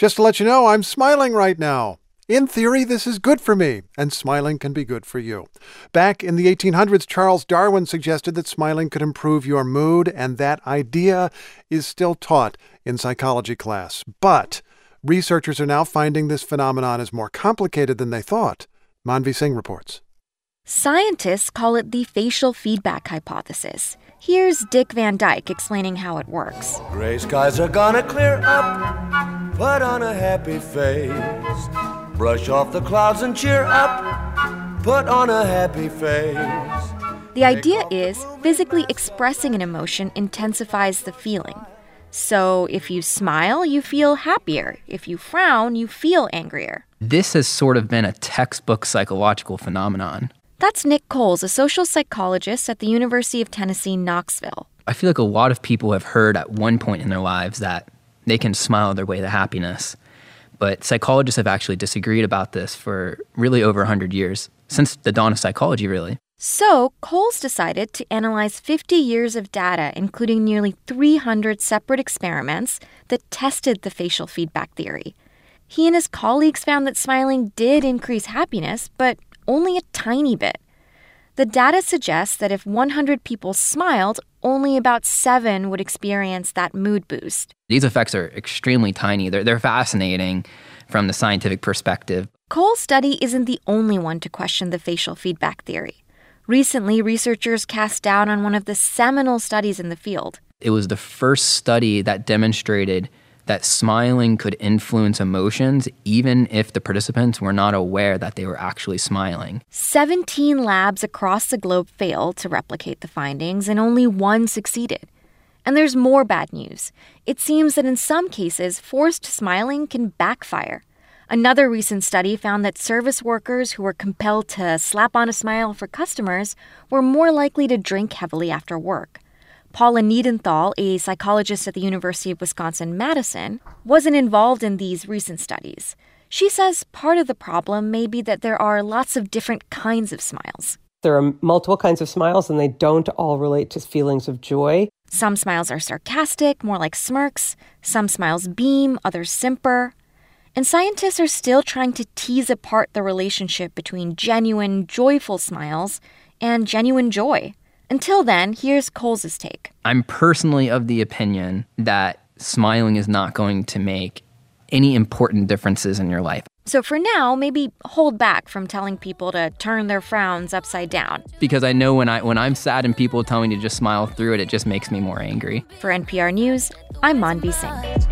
Just to let you know, I'm smiling right now. In theory, this is good for me, and smiling can be good for you. Back in the 1800s, Charles Darwin suggested that smiling could improve your mood, and that idea is still taught in psychology class. But researchers are now finding this phenomenon is more complicated than they thought. Manvi Singh reports. Scientists call it the facial feedback hypothesis. Here's Dick Van Dyke explaining how it works. Gray skies are gonna clear up. Put on a happy face. Brush off the clouds and cheer up. Put on a happy face. The idea is physically expressing an emotion intensifies the feeling. So if you smile, you feel happier. If you frown, you feel angrier. This has sort of been a textbook psychological phenomenon. That's Nick Coles, a social psychologist at the University of Tennessee, Knoxville. I feel like a lot of people have heard at one point in their lives that they can smile their way to happiness. But psychologists have actually disagreed about this for really over 100 years, since the dawn of psychology, really. So Coles decided to analyze 50 years of data, including nearly 300 separate experiments that tested the facial feedback theory. He and his colleagues found that smiling did increase happiness, but only a tiny bit. The data suggests that if 100 people smiled, only about 7 would experience that mood boost. These effects are extremely tiny. They're fascinating from the scientific perspective. Cole's study isn't the only one to question the facial feedback theory. Recently, researchers cast doubt on one of the seminal studies in the field. It was the first study that demonstrated that smiling could influence emotions even if the participants were not aware that they were actually smiling. 17 labs across the globe failed to replicate the findings, and only one succeeded. And there's more bad news. It seems that in some cases, forced smiling can backfire. Another recent study found that service workers who were compelled to slap on a smile for customers were more likely to drink heavily after work. Paula Niedenthal, a psychologist at the University of Wisconsin-Madison, wasn't involved in these recent studies. She says part of the problem may be that there are lots of different kinds of smiles. There are multiple kinds of smiles, and they don't all relate to feelings of joy. Some smiles are sarcastic, more like smirks. Some smiles beam, others simper. And scientists are still trying to tease apart the relationship between genuine, joyful smiles and genuine joy. Until then, here's Coles' take. I'm personally of the opinion that smiling is not going to make any important differences in your life. So for now, maybe hold back from telling people to turn their frowns upside down. Because I know when I'm sad and people tell me to just smile through it, it just makes me more angry. For NPR News, I'm Manvi Singh.